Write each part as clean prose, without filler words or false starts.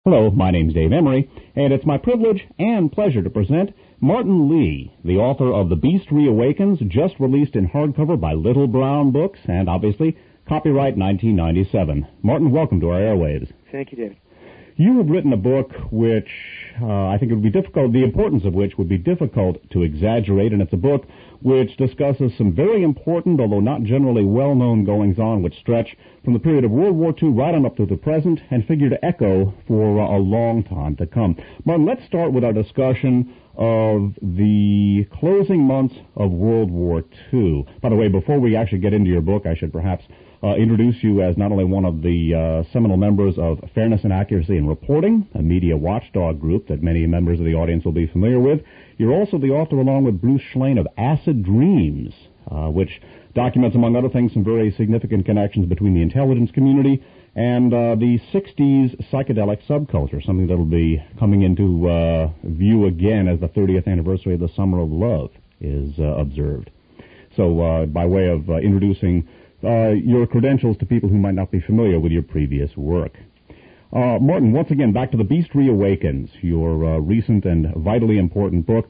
Hello, my name's Dave Emery, and it's my privilege and pleasure to present Martin Lee, the author of The Beast Reawakens, just released in hardcover by Little Brown Books, and obviously copyright 1997. Martin, welcome to our airwaves. Thank you, David. You have written a book which I think it would be difficult, the importance of which would be difficult to exaggerate, and it's a book which discusses some very important, although not generally well-known goings-on, which stretch from the period of World War II right on up to the present and figure to echo for a long time to come. Martin, let's start with our discussion of the closing months of World War II. By the way, before we actually get into your book, I should perhaps introduce you as not only one of the seminal members of Fairness and Accuracy in Reporting, a media watchdog group that many members of the audience will be familiar with. You're also the author, along with Bruce Schlain, of Acid Dreams, which documents, among other things, some very significant connections between the intelligence community and the 60s psychedelic subculture, something that will be coming into view again as the 30th anniversary of the Summer of Love is observed. So by way of introducing your credentials to people who might not be familiar with your previous work. Martin, once again, back to The Beast Reawakens, your recent and vitally important book.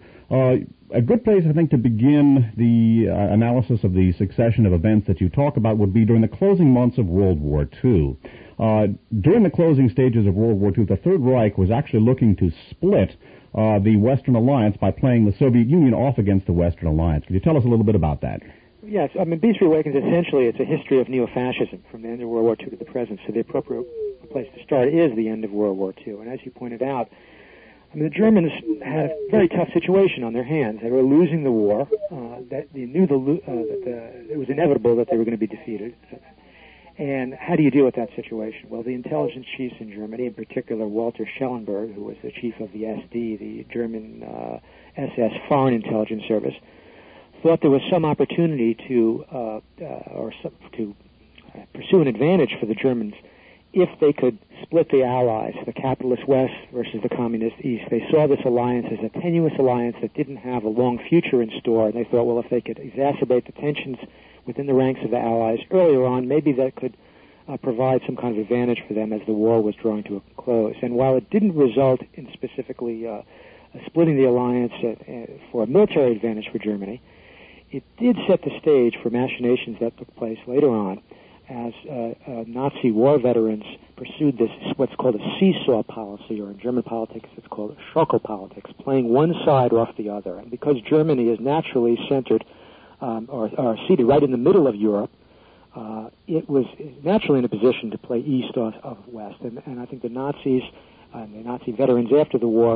A good place, I think, to begin the analysis of the succession of events that you talk about would be during the closing months of World War II. During the closing stages of World War II, the Third Reich was actually looking to split the Western Alliance by playing the Soviet Union off against the Western Alliance. Could you tell us a little bit about that? Yes, I mean, Beast Reawakens, essentially, it's a history of neo-fascism from the end of World War II to the present, so the appropriate place to start is the end of World War II. And as you pointed out, I mean, the Germans had a very tough situation on their hands. They were losing the war. That they knew that it was inevitable that they were going to be defeated. And how do you deal with that situation? Well, the intelligence chiefs in Germany, in particular Walter Schellenberg, who was the chief of the SD, the German SS Foreign Intelligence Service, thought there was some opportunity to pursue an advantage for the Germans if they could split the Allies, the capitalist West versus the communist East. They saw this alliance as a tenuous alliance that didn't have a long future in store, and they thought, well, if they could exacerbate the tensions within the ranks of the Allies earlier on, maybe that could provide some kind of advantage for them as the war was drawing to a close. And while it didn't result in specifically splitting the alliance for a military advantage for Germany, it did set the stage for machinations that took place later on as Nazi war veterans pursued this, what's called a seesaw policy, or in German politics it's called Schokopolitics, playing one side off the other. And because Germany is naturally centered or seated right in the middle of Europe, it was naturally in a position to play east of west. And I think the Nazis and the Nazi veterans after the war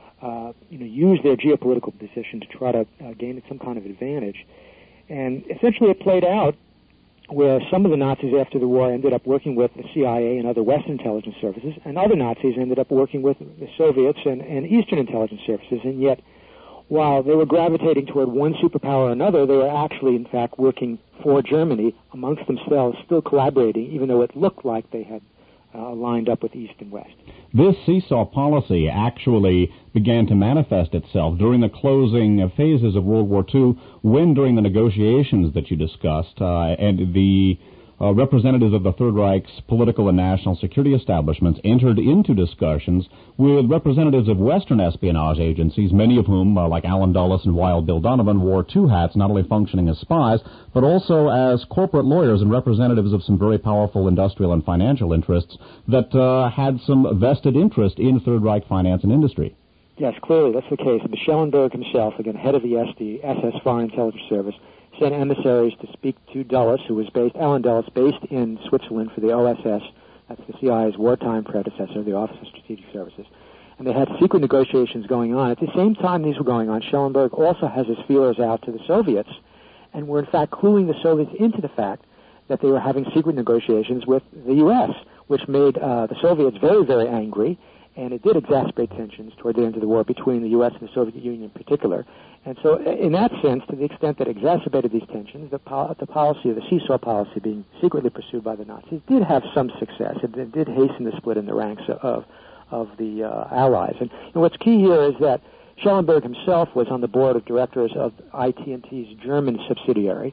used their geopolitical position to try to gain some kind of advantage. And essentially it played out where some of the Nazis after the war ended up working with the CIA and other Western intelligence services, and other Nazis ended up working with the Soviets and Eastern intelligence services. And yet, while they were gravitating toward one superpower or another, they were actually, in fact, working for Germany amongst themselves, still collaborating, even though it looked like they had lined up with East and West. This seesaw policy actually began to manifest itself during the closing phases of World War II, when during the negotiations that you discussed, and the representatives of the Third Reich's political and national security establishments entered into discussions with representatives of Western espionage agencies, many of whom, like Allen Dulles and Wild Bill Donovan, wore two hats, not only functioning as spies, but also as corporate lawyers and representatives of some very powerful industrial and financial interests that had some vested interest in Third Reich finance and industry. Yes, clearly that's the case. Schellenberg himself, again, head of the SD, SS Foreign Intelligence Service, sent emissaries to speak to Dulles, who was Allen Dulles, based in Switzerland for the OSS, that's the CIA's wartime predecessor, the Office of Strategic Services. And they had secret negotiations going on. At the same time these were going on, Schellenberg also has his feelers out to the Soviets, and were in fact cluing the Soviets into the fact that they were having secret negotiations with the U.S., which made the Soviets very, very angry, and it did exacerbate tensions toward the end of the war between the U.S. and the Soviet Union in particular. And so in that sense, to the extent that it exacerbated these tensions, the policy of the seesaw policy being secretly pursued by the Nazis did have some success. It did hasten the split in the ranks of the Allies. And what's key here is that Schellenberg himself was on the board of directors of IT&T's German subsidiary.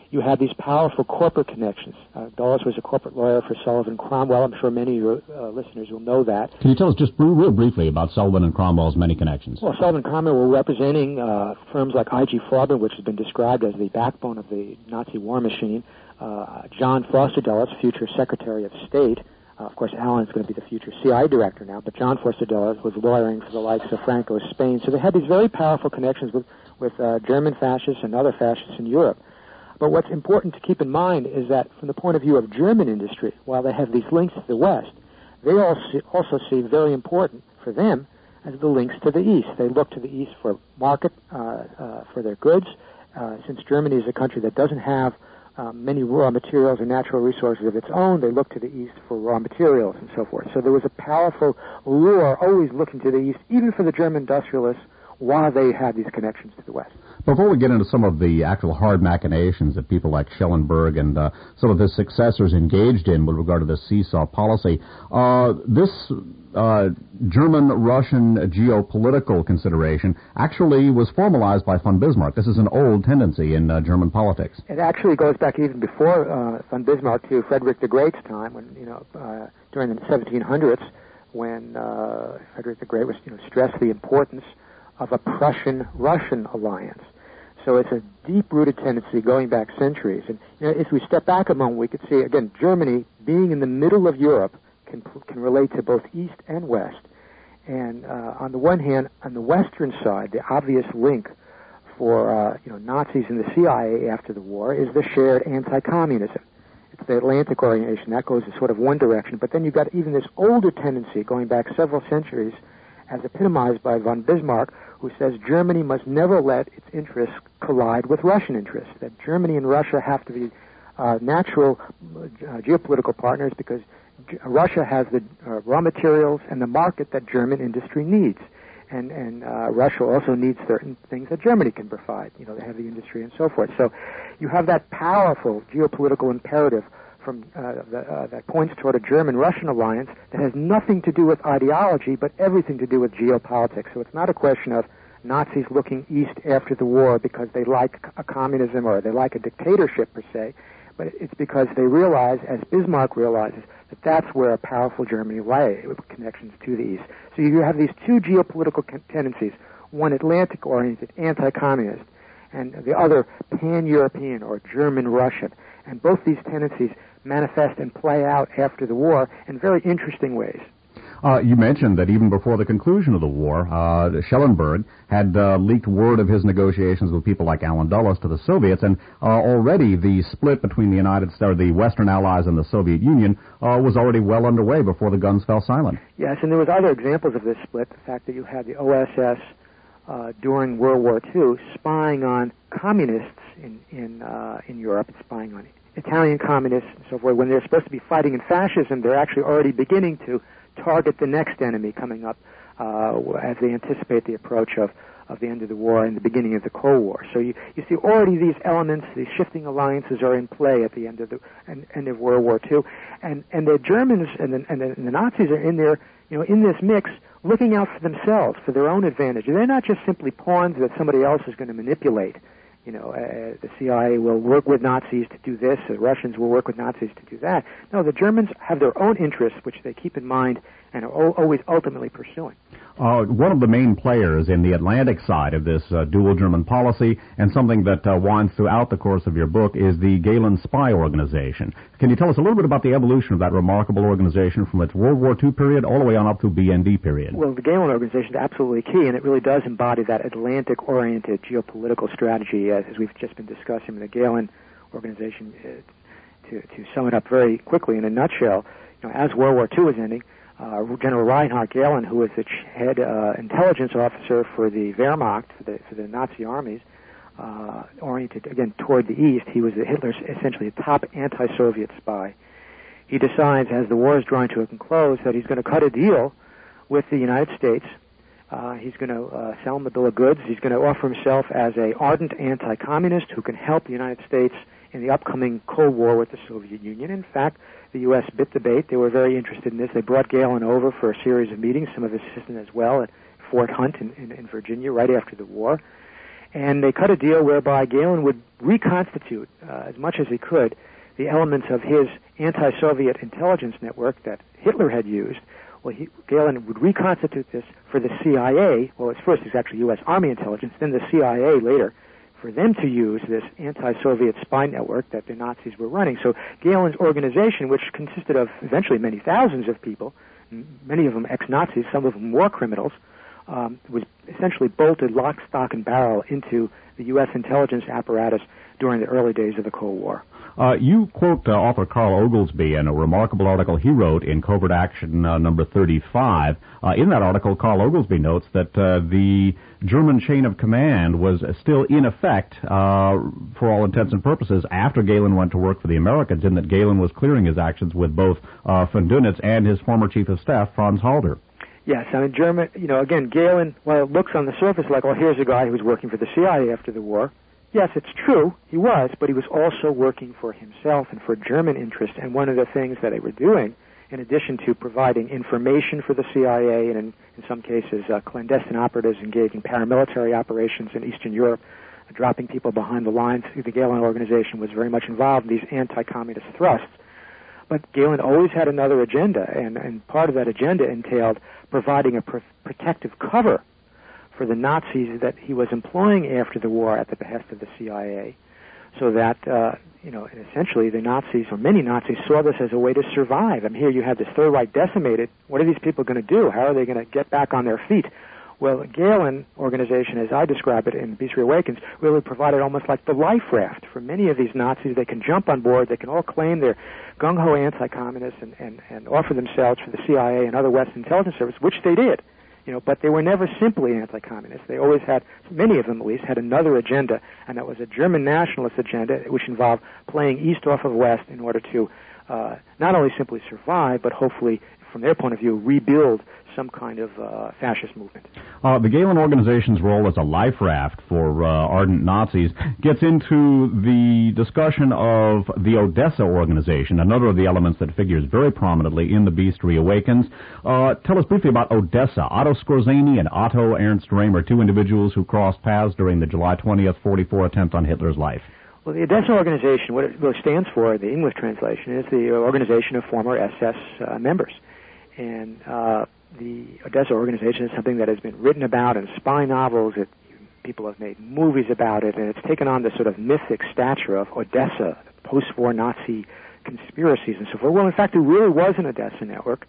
you had these powerful corporate connections. Dulles was a corporate lawyer for Sullivan Cromwell. I'm sure many of your listeners will know that. Can you tell us just real briefly about Sullivan and Cromwell's many connections? Well, Sullivan and Cromwell were representing firms like I.G. Farben, which has been described as the backbone of the Nazi war machine. John Foster Dulles, future Secretary of State. Of course, Allen's going to be the future CIA director now, but John Foster Dulles was lawyering for the likes of Franco's Spain. So they had these very powerful connections with German fascists and other fascists in Europe. But what's important to keep in mind is that from the point of view of German industry, while they have these links to the West, they also see very important for them as the links to the East. They look to the East for market for their goods. Since Germany is a country that doesn't have many raw materials and natural resources of its own, they look to the East for raw materials and so forth. So there was a powerful lure always looking to the East, even for the German industrialists, while they had these connections to the West. Before we get into some of the actual hard machinations that people like Schellenberg and some of his successors engaged in with regard to the seesaw policy, this German-Russian geopolitical consideration actually was formalized by von Bismarck. This is an old tendency in German politics. It actually goes back even before von Bismarck to Frederick the Great's time, when during the 1700s, when Frederick the Great was stressed the importance of a Prussian-Russian alliance. So it's a deep-rooted tendency going back centuries. And if we step back a moment, we could see, again, Germany, being in the middle of Europe, can relate to both East and West. And on the one hand, on the Western side, the obvious link for Nazis and the CIA after the war is the shared anti-communism. It's the Atlantic orientation. That goes in sort of one direction. But then you've got even this older tendency going back several centuries, as epitomized by von Bismarck, who says Germany must never let its interests collide with Russian interests, that Germany and Russia have to be natural geopolitical partners because Russia has the raw materials and the market that German industry needs. And Russia also needs certain things that Germany can provide, the heavy industry and so forth. So you have that powerful geopolitical imperative from that points toward a German-Russian alliance that has nothing to do with ideology, but everything to do with geopolitics. So it's not a question of Nazis looking east after the war because they like a communism or they like a dictatorship per se, but it's because they realize, as Bismarck realizes, that that's where a powerful Germany lay, with connections to the east. So you have these two geopolitical tendencies, one Atlantic-oriented, anti-communist, and the other pan-European or German-Russian. And both these tendencies manifest and play out after the war in very interesting ways. You mentioned that even before the conclusion of the war, Schellenberg had leaked word of his negotiations with people like Allen Dulles to the Soviets, and already the split between the Western Allies and the Soviet Union was already well underway before the guns fell silent. Yes, and there was other examples of this split. The fact that you had the OSS during World War II spying on communists in Europe, spying on Italian communists and so forth. When they're supposed to be fighting in fascism, they're actually already beginning to target the next enemy coming up as they anticipate the approach of the end of the war and the beginning of the Cold War. So you see already these elements, these shifting alliances are in play at the end of World War II, and the Germans and the Nazis are in there, in this mix, looking out for themselves, for their own advantage. They're not just simply pawns that somebody else is going to manipulate. The CIA will work with Nazis to do this, the Russians will work with Nazis to do that. No, the Germans have their own interests, which they keep in mind and are always ultimately pursuing. One of the main players in the Atlantic side of this dual German policy, and something that winds throughout the course of your book, is the Gehlen Spy Organization. Can you tell us a little bit about the evolution of that remarkable organization from its World War II period all the way on up to BND period? Well, the Gehlen Organization is absolutely key, and it really does embody that Atlantic-oriented geopolitical strategy, as we've just been discussing. The Gehlen Organization, to sum it up very quickly in a nutshell, as World War II was ending, General Reinhard Gehlen, who was the head intelligence officer for the Wehrmacht, for the Nazi armies, oriented, again, toward the East. He was Hitler's essentially a top anti-Soviet spy. He decides, as the war is drawing to a close, that he's going to cut a deal with the United States. He's going to sell him the bill of goods. He's going to offer himself as an ardent anti-communist who can help the United States in the upcoming Cold War with the Soviet Union. In fact, the U.S. bit the bait. They were very interested in this. They brought Gehlen over for a series of meetings, some of his assistants as well, at Fort Hunt in Virginia right after the war. And they cut a deal whereby Gehlen would reconstitute, as much as he could, the elements of his anti-Soviet intelligence network that Hitler had used. Well, Gehlen would reconstitute this for the CIA. Well, at first it's actually U.S. Army intelligence, then the CIA later, for them to use this anti-Soviet spy network that the Nazis were running. So Gehlen's organization, which consisted of eventually many thousands of people, many of them ex-Nazis, some of them war criminals, was essentially bolted lock, stock, and barrel into the U.S. intelligence apparatus during the early days of the Cold War. You quote author Carl Oglesby in a remarkable article he wrote in Covert Action number 35. In that article, Carl Oglesby notes that the German chain of command was still in effect for all intents and purposes after Gehlen went to work for the Americans, in that Gehlen was clearing his actions with both von Dönitz and his former chief of staff, Franz Halder. Yes, I mean, again, Gehlen, while it looks on the surface like, oh, here's a guy who was working for the CIA after the war. Yes, it's true, he was, but he was also working for himself and for German interests. And one of the things that they were doing, in addition to providing information for the CIA and in some cases clandestine operatives engaged in paramilitary operations in Eastern Europe, dropping people behind the lines, the Gehlen organization was very much involved in these anti-communist thrusts. But Gehlen always had another agenda, and part of that agenda entailed providing a protective cover for the Nazis that he was employing after the war at the behest of the CIA, so that, essentially the Nazis, or many Nazis, saw this as a way to survive. I mean, here you have this Third Reich decimated. What are these people going to do? How are they going to get back on their feet? Well, the Gehlen organization, as I describe it in Beast Reawakens, really provided almost like the life raft for many of these Nazis. They can jump on board. They can all claim they're gung-ho anti-communists and offer themselves for the CIA and other Western intelligence services, which they did. But they were never simply anti-communist. They always had, many of them at least, had another agenda, and that was a German nationalist agenda, which involved playing east off of west in order to not only simply survive, but hopefully, from their point of view, rebuild some kind of fascist movement. The Gehlen organization's role as a life raft for ardent Nazis gets into the discussion of the Odessa organization, another of the elements that figures very prominently in The Beast Reawakens. Tell us briefly about Odessa. Otto Skorzeny and Otto Ernst Rehmer, two individuals who crossed paths during the July 20th, 44 attempt on Hitler's life. Well, the Odessa organization, what it really stands for, the English translation, is the organization of former SS members. And the Odessa organization is something that has been written about in spy novels. People have made movies about it, and it's taken on this sort of mythic stature of Odessa, post-war Nazi conspiracies and so forth. Well, in fact, there really was an Odessa network.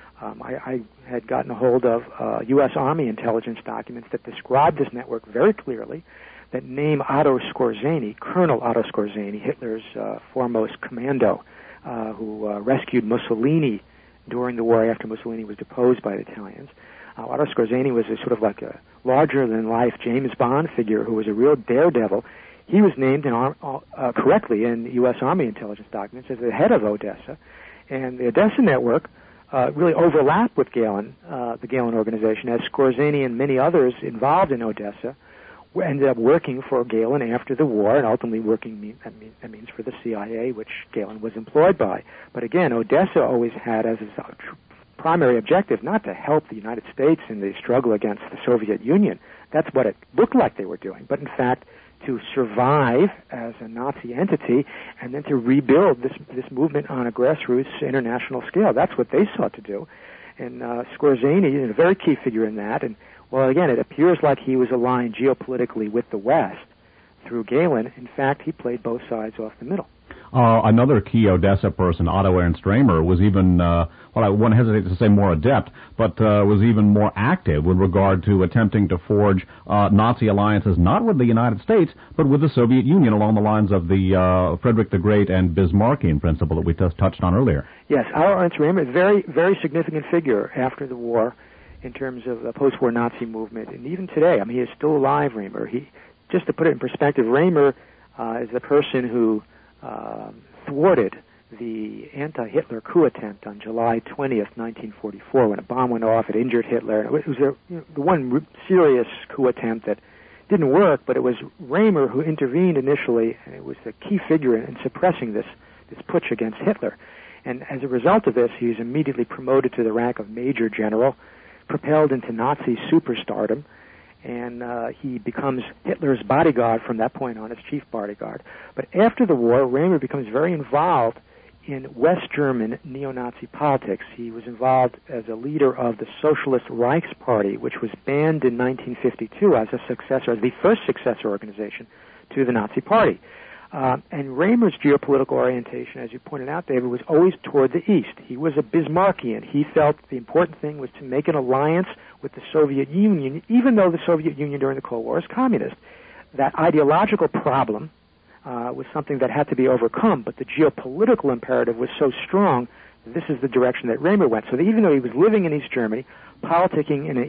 I had gotten a hold of U.S. Army intelligence documents that describe this network very clearly, that name Otto Skorzeny, Colonel Otto Skorzeny, Hitler's foremost commando, who rescued Mussolini during the war after Mussolini was deposed by the Italians. Otto Skorzeny was a sort of like a larger-than-life James Bond figure who was a real daredevil. He was named correctly in U.S. Army intelligence documents as the head of Odessa. And the Odessa network really overlapped with Gehlen, the Gehlen organization, as Skorzeny and many others involved in Odessa ended up working for Gehlen after the war, and ultimately working, that means for the CIA, which Gehlen was employed by. But again, Odessa always had as its primary objective not to help the United States in the struggle against the Soviet Union. That's what it looked like they were doing. But in fact, to survive as a Nazi entity and then to rebuild this movement on a grassroots international scale. That's what they sought to do. And Skorzeny is a very key figure in that. And well, again, it appears like he was aligned geopolitically with the West through Gehlen. In fact, he played both sides off the middle. Another key Odessa person, Otto Ernst Rehmer, was even, I wouldn't hesitate to say more adept, but was even more active with regard to attempting to forge Nazi alliances, not with the United States, but with the Soviet Union along the lines of the Frederick the Great and Bismarckian principle that we just touched on earlier. Yes, Otto Ernst Rehmer is a very, very significant figure after the war in terms of the post-war Nazi movement. And even today, I mean, he is still alive, Rehmer. Just to put it in perspective, Rehmer is the person who thwarted the anti-Hitler coup attempt on July 20th, 1944, when a bomb went off. It injured Hitler. It was the one serious coup attempt that didn't work, but it was Rehmer who intervened initially, and it was the key figure in suppressing this putsch against Hitler. And as a result of this, he was immediately promoted to the rank of Major General, propelled into Nazi superstardom, and he becomes Hitler's bodyguard from that point on, his chief bodyguard. But after the war, Raymer becomes very involved in West German neo-Nazi politics. He was involved as a leader of the Socialist Reichsparty, which was banned in 1952 as the first successor organization to the Nazi Party. And Raymer's geopolitical orientation, as you pointed out, David, was always toward the east. He was a Bismarckian. He felt the important thing was to make an alliance with the Soviet Union, even though the Soviet Union during the Cold War is communist. That ideological problem was something that had to be overcome, but the geopolitical imperative was so strong that this is the direction that Raymer went. So that even though he was living in East Germany, politicking in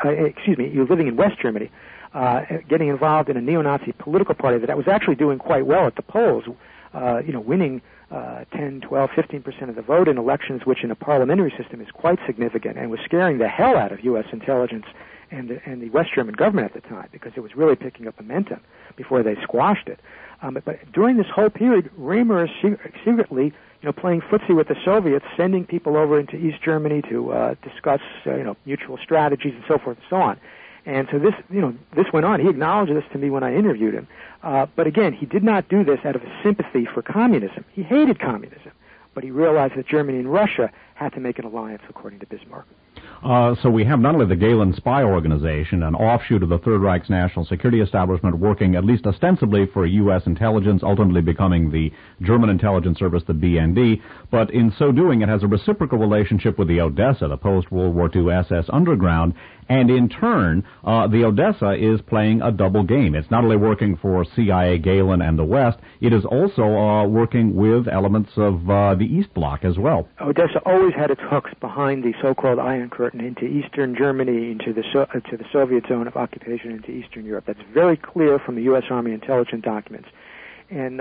he was living in West Germany, getting involved in a neo-Nazi political party that was actually doing quite well at the polls, winning 10, 12, 15% of the vote in elections, which in a parliamentary system is quite significant, and was scaring the hell out of U.S. intelligence and the West German government at the time, because it was really picking up momentum before they squashed it. But during this whole period, Raymer is secretly, playing footsie with the Soviets, sending people over into East Germany to discuss, mutual strategies and so forth and so on. And so this went on. He acknowledged this to me when I interviewed him. But again, he did not do this out of sympathy for communism. He hated communism, but he realized that Germany and Russia had to make an alliance, according to Bismarck. So we have not only the Gehlen spy organization, an offshoot of the Third Reich's national security establishment, working at least ostensibly for U.S. intelligence, ultimately becoming the German intelligence service, the BND, but in so doing it has a reciprocal relationship with the Odessa, the post-World War II SS underground, and in turn, the Odessa is playing a double game. It's not only working for CIA, Gehlen, and the West, it is also working with elements of the East Bloc as well. Odessa always had its hooks behind the so-called Iron Curtain into Eastern Germany, into the to the Soviet zone of occupation, into Eastern Europe. That's very clear from the U.S. Army intelligence documents. And,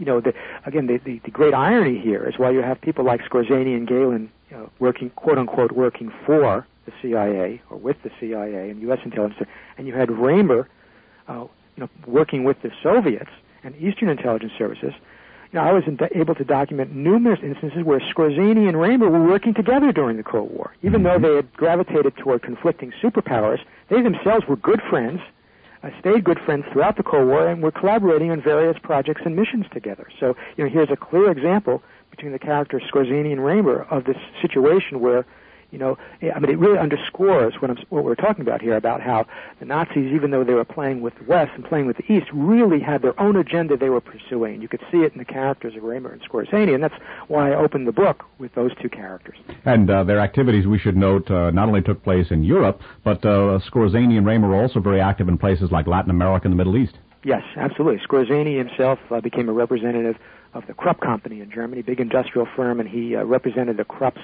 the great irony here is while you have people like Skorzeny and Gehlen working, quote-unquote, working for the CIA or with the CIA and U.S. intelligence, and you had Raymer, working with the Soviets and Eastern intelligence services. I was able to document numerous instances where Skorzeny and Raymer were working together during the Cold War. Even though they had gravitated toward conflicting superpowers, they themselves were good friends, stayed good friends throughout the Cold War, and were collaborating on various projects and missions together. So, here's a clear example between the characters Skorzeny and Raymer of this situation where, it really underscores what we're talking about here, about how the Nazis, even though they were playing with the West and playing with the East, really had their own agenda they were pursuing. You could see it in the characters of Raymer and Skorzeny, and that's why I opened the book with those two characters. And their activities, we should note, not only took place in Europe, but Skorzeny and Raymer were also very active in places like Latin America and the Middle East. Yes, absolutely. Skorzeny himself became a representative of the Krupp Company in Germany, big industrial firm, and he represented the Krupps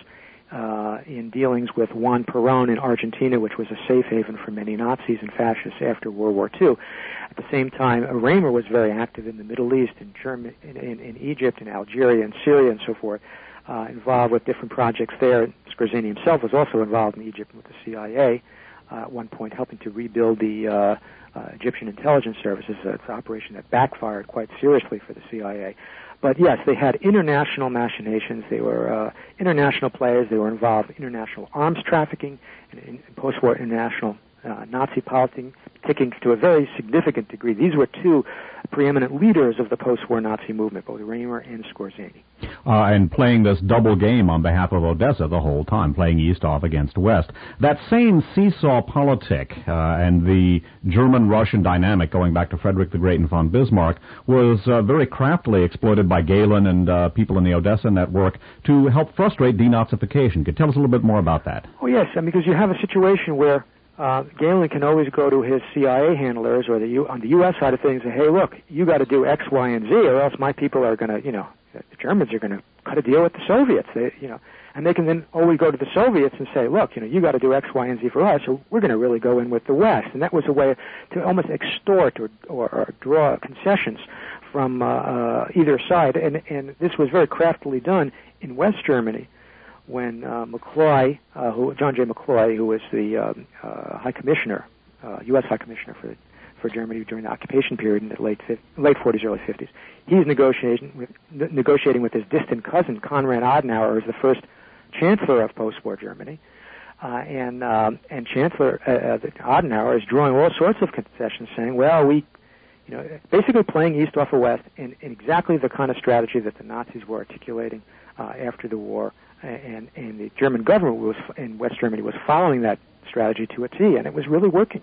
in dealings with Juan Perón in Argentina, which was a safe haven for many Nazis and fascists after World War II. At the same time, Raymer was very active in the Middle East, in Germany, in Egypt, in Algeria, and Syria, and so forth, involved with different projects there. Skorzeny himself was also involved in Egypt with the CIA, at one point helping to rebuild the Egyptian intelligence services. It's an operation that backfired quite seriously for the CIA. But yes, they had international machinations. They were international players. They were involved in international arms trafficking and in post-war international Nazi politics, taking to a very significant degree. These were two preeminent leaders of the post-war Nazi movement, both Raymer and Skorzeny. And playing this double game on behalf of Odessa the whole time, playing East off against West. That same seesaw politic and the German-Russian dynamic, going back to Frederick the Great and von Bismarck, was very craftily exploited by Gehlen and people in the Odessa network to help frustrate denazification. Could you tell us a little bit more about that? Oh, yes, because you have a situation where Gehlen can always go to his CIA handlers or on the U.S. side of things and say, hey, look, you got to do X, Y, and Z, or else my people are going to, the Germans are going to cut a deal with the Soviets. And they can then always go to the Soviets and say, look, you got to do X, Y, and Z for us, or we're going to really go in with the West. And that was a way to almost extort or draw concessions from either side. And this was very craftily done in West Germany, when McCloy, John J. McCloy, who was the High Commissioner, U.S. High Commissioner for Germany during the occupation period in the late 40s, early 50s, he's negotiating with his distant cousin, Konrad Adenauer, who was the first chancellor of post-war Germany. And Chancellor Adenauer is drawing all sorts of concessions, saying, well, basically playing east off of west in exactly the kind of strategy that the Nazis were articulating after the war, and the German government in West Germany was following that strategy to a T, and it was really working.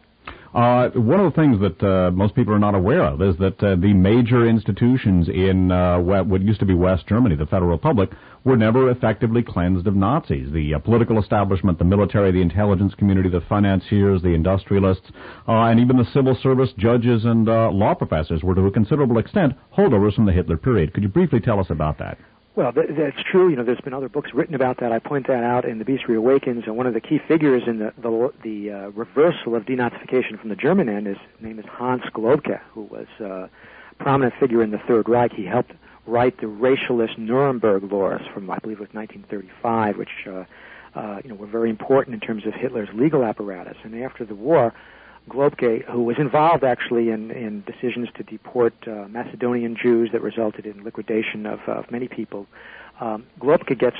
One of the things that most people are not aware of is that the major institutions in what used to be West Germany, the Federal Republic, were never effectively cleansed of Nazis. The political establishment, the military, the intelligence community, the financiers, the industrialists, and even the civil service, judges, and law professors were to a considerable extent holdovers from the Hitler period. Could you briefly tell us about that? Well, that's true. There's been other books written about that. I point that out in The Beast Reawakens, and one of the key figures in the reversal of denazification from the German end, his name is Hans Globke, who was a prominent figure in the Third Reich. He helped write the racialist Nuremberg laws from, I believe it was 1935, which were very important in terms of Hitler's legal apparatus. And after the war, Globke, who was involved actually in decisions to deport Macedonian Jews that resulted in liquidation of many people, Globke gets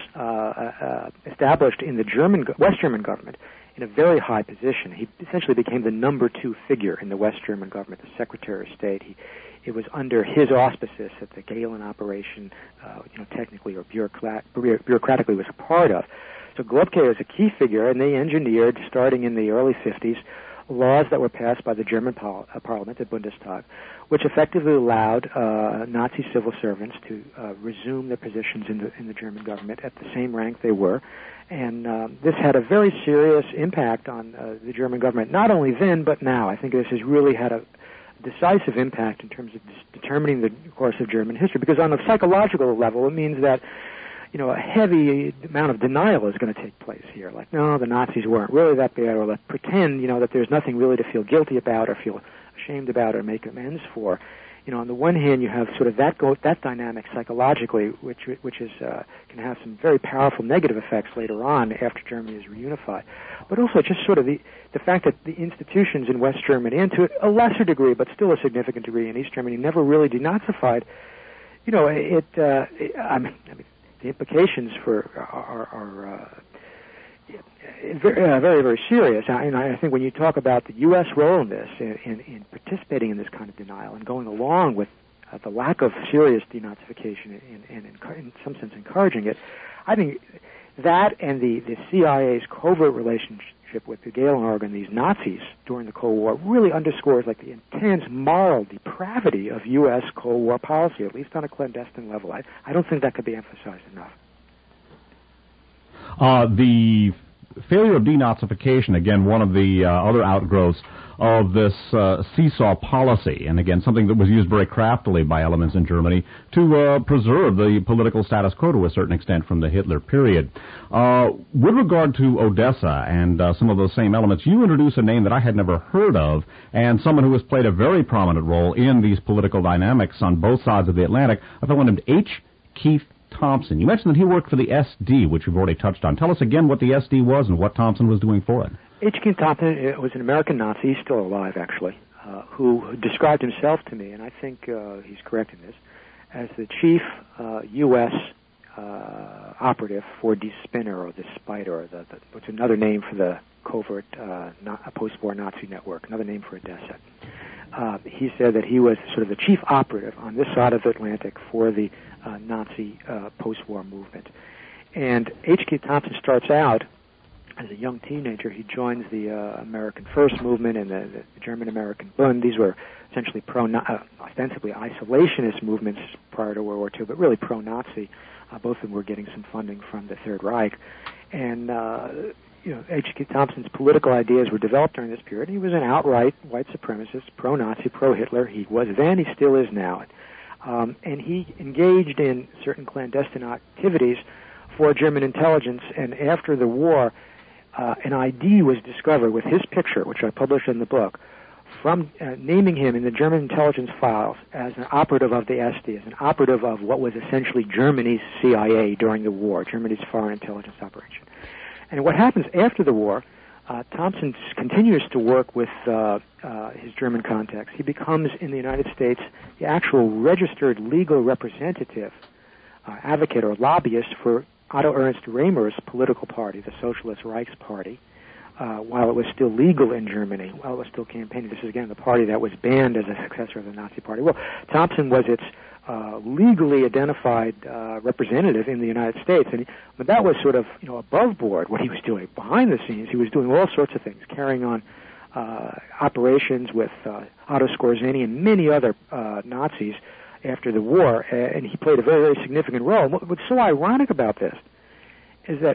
established in the West German government in a very high position. He essentially became the number 2 figure in the West German government, the Secretary of State. It was under his auspices that the Gehlen operation, technically or bureaucratically was a part of. So Globke was a key figure, and they engineered, starting in the early 50s, laws that were passed by the German parliament, the Bundestag, which effectively allowed Nazi civil servants to resume their positions in the German government at the same rank they were. And this had a very serious impact on the German government, not only then, but now. I think this has really had a decisive impact in terms of determining the course of German history, because on a psychological level, it means that a heavy amount of denial is going to take place here. Like, no, the Nazis weren't really that bad, or let's pretend, that there's nothing really to feel guilty about or feel ashamed about or make amends for. On the one hand, you have sort of that dynamic psychologically, which is can have some very powerful negative effects later on after Germany is reunified. But also just sort of the fact that the institutions in West Germany, and to a lesser degree, but still a significant degree in East Germany, never really denazified. The implications are very, very serious. And I think when you talk about the U.S. role in this, in participating in this kind of denial and going along with the lack of serious denazification and in some sense encouraging it, I think that and the CIA's covert relationship with the Gehlen organ, these Nazis during the Cold War, really underscores like the intense moral depravity of U.S. Cold War policy, at least on a clandestine level. I don't think that could be emphasized enough. The failure of denazification, again, one of the other outgrowths of this seesaw policy, and again, something that was used very craftily by elements in Germany to preserve the political status quo to a certain extent from the Hitler period. With regard to Odessa and some of those same elements, you introduce a name that I had never heard of, and someone who has played a very prominent role in these political dynamics on both sides of the Atlantic, a fellow named H. Keith Thompson. You mentioned that he worked for the SD, which we've already touched on. Tell us again what the SD was and what Thompson was doing for it. H. Keith Thompson was an American Nazi, he's still alive actually, who described himself to me, and I think he's correct in this, as the chief U.S. Operative for Die Spinner, or the Spider, which is another name for the covert post-war Nazi network, another name for Odessa. He said that he was sort of the chief operative on this side of the Atlantic for the Nazi post-war movement. And H. Keith Thompson starts out as a young teenager. He joins the American First movement and the German-American Bund. These were essentially ostensibly isolationist movements prior to World War II, but really pro-Nazi. Both of them were getting some funding from the Third Reich. And H. Keith Thompson's political ideas were developed during this period. He was an outright white supremacist, pro-Nazi, pro-Hitler. He was then, he still is now. And he engaged in certain clandestine activities for German intelligence, and after the war, an ID was discovered with his picture, which I published in the book, from naming him in the German intelligence files as an operative of the SD, as an operative of what was essentially Germany's CIA during the war, Germany's foreign intelligence operation. And what happens after the war, Thompson continues to work with his German contacts. He becomes, in the United States, the actual registered legal representative, advocate or lobbyist for Otto Ernst Römer's political party, the Socialist Reichsparty. while it was still legal in Germany, while it was still campaigning. This is, again, the party that was banned as a successor of the Nazi Party. Well, Thompson was its legally identified representative in the United States, but that was sort of, above board what he was doing. Behind the scenes, he was doing all sorts of things, carrying on operations with Otto Skorzeny and many other Nazis after the war, and he played a very, very significant role. And what's so ironic about this is that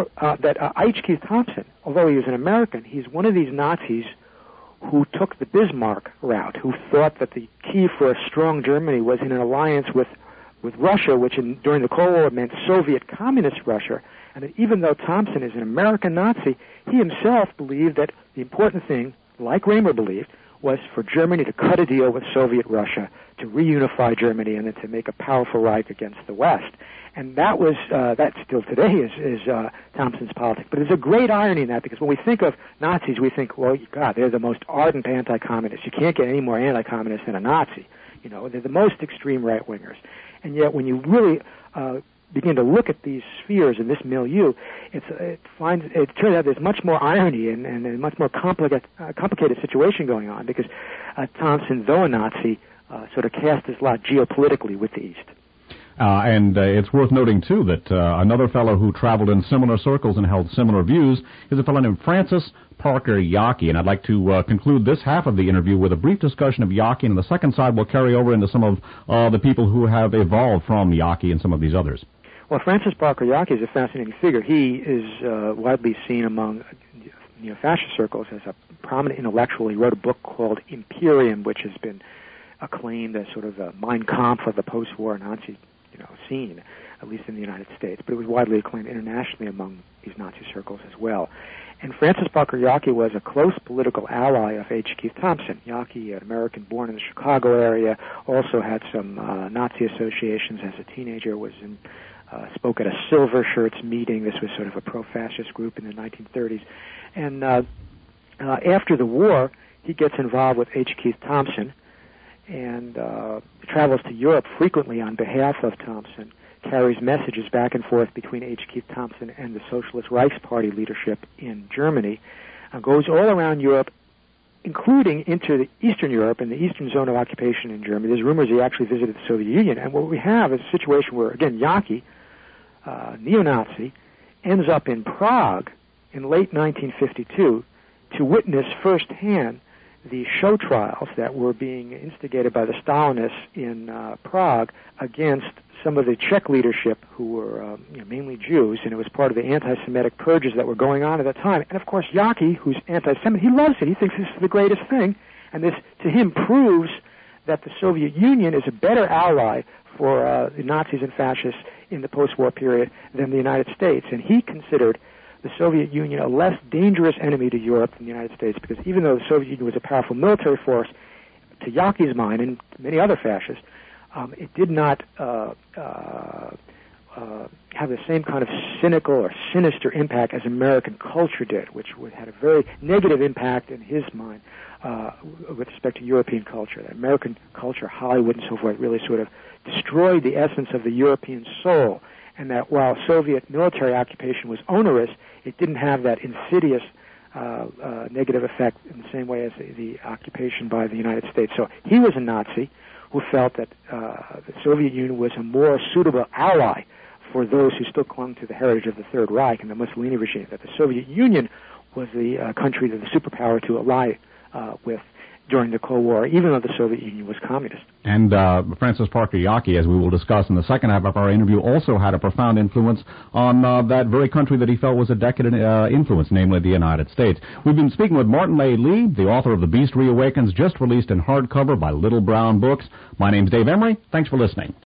H. Keith Thompson, although he was an American, he's one of these Nazis who took the Bismarck route, who thought that the key for a strong Germany was in an alliance with Russia, which during the Cold War meant Soviet Communist Russia. And that even though Thompson is an American Nazi, he himself believed that the important thing, like Raymer believed, was for Germany to cut a deal with Soviet Russia, to reunify Germany, and then to make a powerful Reich against the West. And that still today is Thompson's politics. But there's a great irony in that, because when we think of Nazis, we think, well, God, they're the most ardent anti-communists. You can't get any more anti-communist than a Nazi. They're the most extreme right-wingers. And yet when you really begin to look at these spheres and this milieu, it turns out there's much more irony and a much more complicated situation going on, because Thompson, though a Nazi, sort of cast his lot geopolitically with the East. And it's worth noting, too, that another fellow who traveled in similar circles and held similar views is a fellow named Francis Parker Yockey. And I'd like to conclude this half of the interview with a brief discussion of Yockey, and the second side will carry over into some of the people who have evolved from Yockey and some of these others. Well, Francis Parker Yockey is a fascinating figure. He is widely seen among fascist circles as a prominent intellectual. He wrote a book called Imperium, which has been acclaimed as sort of a Mein Kampf of the post-war Nazi scene, at least in the United States. But it was widely acclaimed internationally among these Nazi circles as well. And Francis Parker Yockey was a close political ally of H. Keith Thompson. Yockey, an American born in the Chicago area, also had some Nazi associations as a teenager, spoke at a Silver Shirts meeting. This was sort of a pro-fascist group in the 1930s. And after the war, he gets involved with H. Keith Thompson and travels to Europe frequently on behalf of Thompson, carries messages back and forth between H. Keith Thompson and the Socialist Reichsparty leadership in Germany, goes all around Europe, including into the Eastern Europe and the eastern zone of occupation in Germany. There's rumors he actually visited the Soviet Union. And what we have is a situation where, again, Yockey, neo-Nazi, ends up in Prague in late 1952 to witness firsthand the show trials that were being instigated by the Stalinists in Prague against some of the Czech leadership who were mainly Jews, and it was part of the anti-Semitic purges that were going on at that time. And of course, Yockey, who's anti-Semitic, he loves it. He thinks this is the greatest thing, and this, to him, proves that the Soviet Union is a better ally for the Nazis and fascists in the post-war period than the United States. And he considered the Soviet Union a less dangerous enemy to Europe than the United States, because even though the Soviet Union was a powerful military force, to Yockey's mind and many other fascists, it did not have the same kind of cynical or sinister impact as American culture did, which had a very negative impact in his mind with respect to European culture. That American culture, Hollywood and so forth, really sort of destroyed the essence of the European soul, and that while Soviet military occupation was onerous, it didn't have that insidious negative effect in the same way as the occupation by the United States. So he was a Nazi who felt that the Soviet Union was a more suitable ally for those who still clung to the heritage of the Third Reich and the Mussolini regime, that the Soviet Union was the country, that the superpower to ally with during the Cold War, even though the Soviet Union was communist. And Francis Parker Yockey, as we will discuss in the second half of our interview, also had a profound influence on that very country that he felt was a decadent influence, namely the United States. We've been speaking with Martin A. Lee, the author of The Beast Reawakens, just released in hardcover by Little Brown Books. My name's Dave Emery. Thanks for listening.